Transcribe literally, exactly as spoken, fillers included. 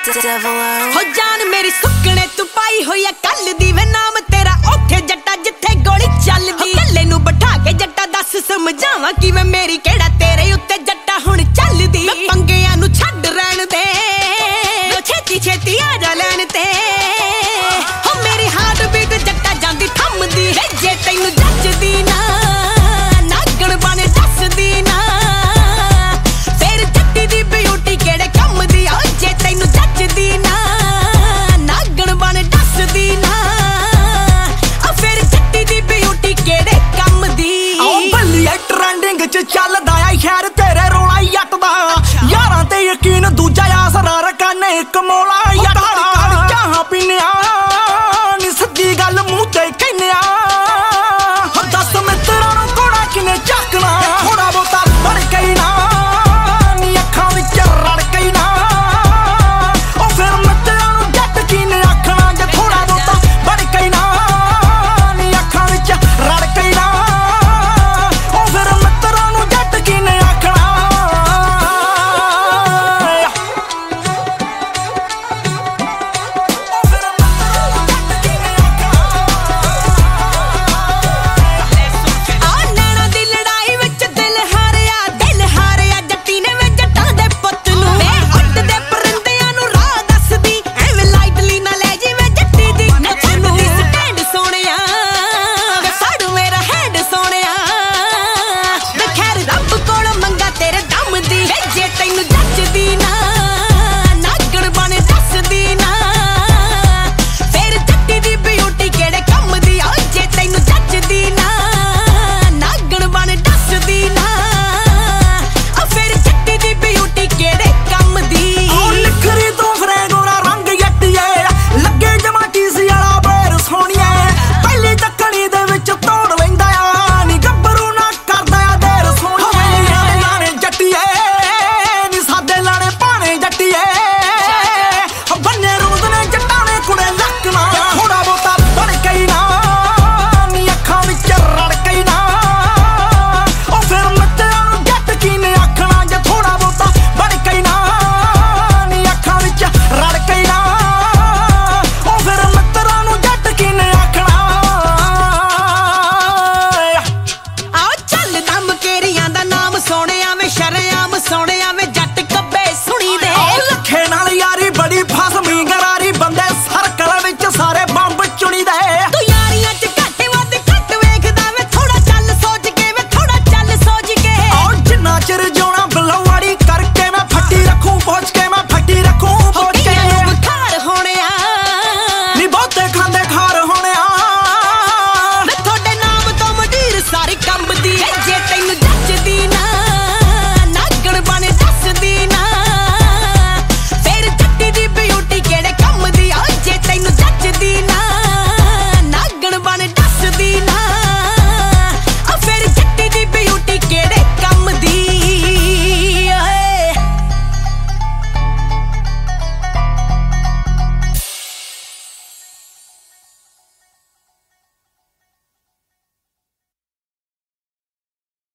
हो जान मेरी सुकने तू पाई होई है कल दी वे नाम तेरा ओथे जट्टा जिथे गोली चलदी कल्ले नू बैठा के जट्टा दस समझावां कि वे मेरी केड़ा तेरे उत्ते जट्टा हुण चलदी पंगियां नू छड्ड रहण दे छेती छेती आ जा लैण ते हो मेरी हार्ट बीट जट्टा जांदी थमदी जे तैनू जचदी ना नागण बने दसदी ना फिर जट्टी दी ब्यूटी केड़े कम दी ओ जे तैनू जचदी ना नागण बने दसदी ना ओ फिर जट्टी दी ब्यूटी केड़े कम दी ओ बल्लिए ट्रेंडिंग च चलदा आ खैर तेरे रोला जट दा यारां ते यकीन दूजा आसरा रकाने कमोला जट दा चाह पीने नी सच्ची गल मूंह ते कहने